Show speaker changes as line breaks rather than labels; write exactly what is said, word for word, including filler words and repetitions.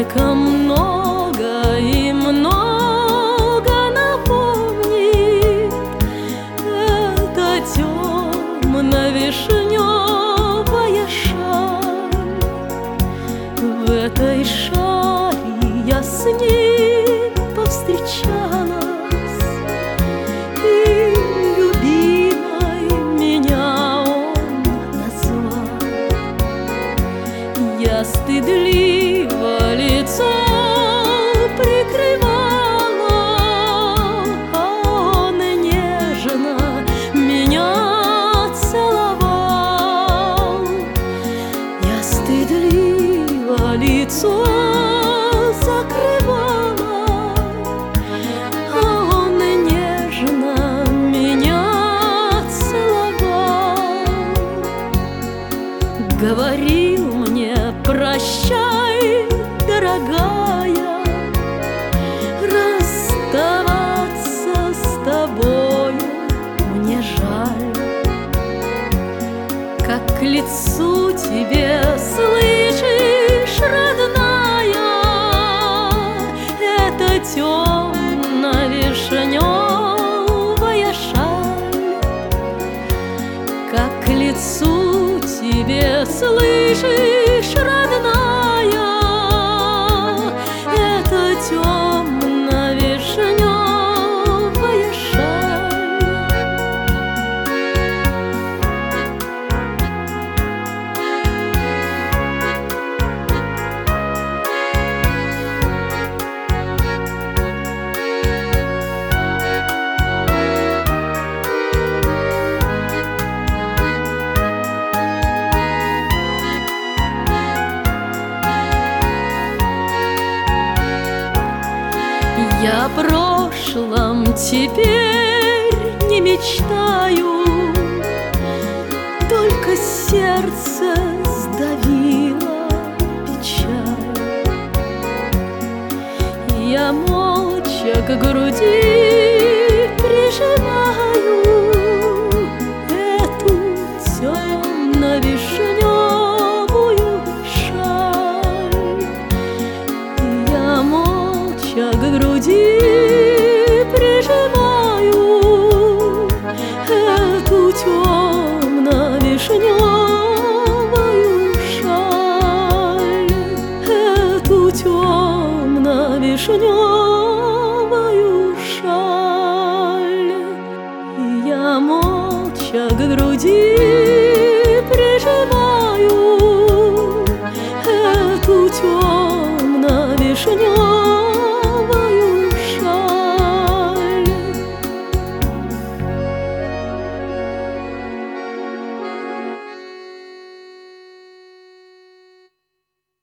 Только много и много напомнит эта темно-вишневая шаль. В этой шали я с ним повстречалась, и любимой меня он назвал. Я стыдливо лицо прикрывала, а он нежно меня целовал. Я стыдливо лицо закрывала, а он нежно меня целовал. Говорил мне: прощай, дорогая, расставаться с тобою мне жаль. Как к лицу тебе, слышишь, родная, это темно-вишневая шаль. Как к лицу тебе, слышишь, родная, это темно-вишневая шаль. Я о прошлом теперь не мечтаю, только сердце сдавило печаль. Я молча к груди прижимаю эту темно-вишневую